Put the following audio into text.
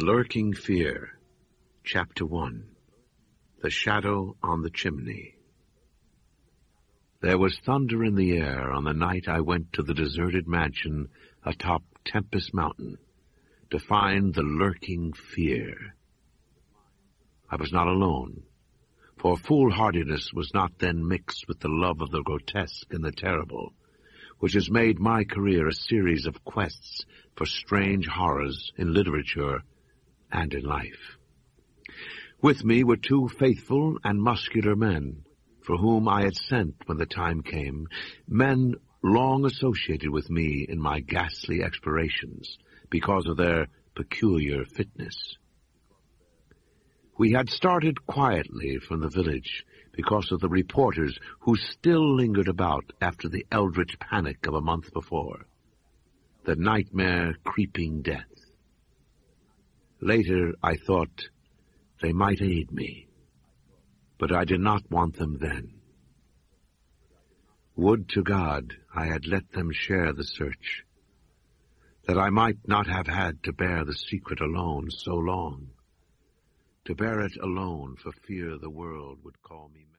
Lurking Fear, Chapter 1. The Shadow on the Chimney. There was thunder in the air on the night I went to the deserted mansion atop Tempest Mountain to find the lurking fear. I was not alone, for foolhardiness was not then mixed with the love of the grotesque and the terrible, which has made my career a series of quests for strange horrors in literature and in life. With me were two faithful and muscular men, for whom I had sent when the time came, men long associated with me in my ghastly explorations because of their peculiar fitness. We had started quietly from the village because of the reporters who still lingered about after the eldritch panic of a month before, the nightmare creeping death. Later I thought they might aid me, but I did not want them then. Would to God I had let them share the search, that I might not have had to bear the secret alone so long, to bear it alone for fear the world would call me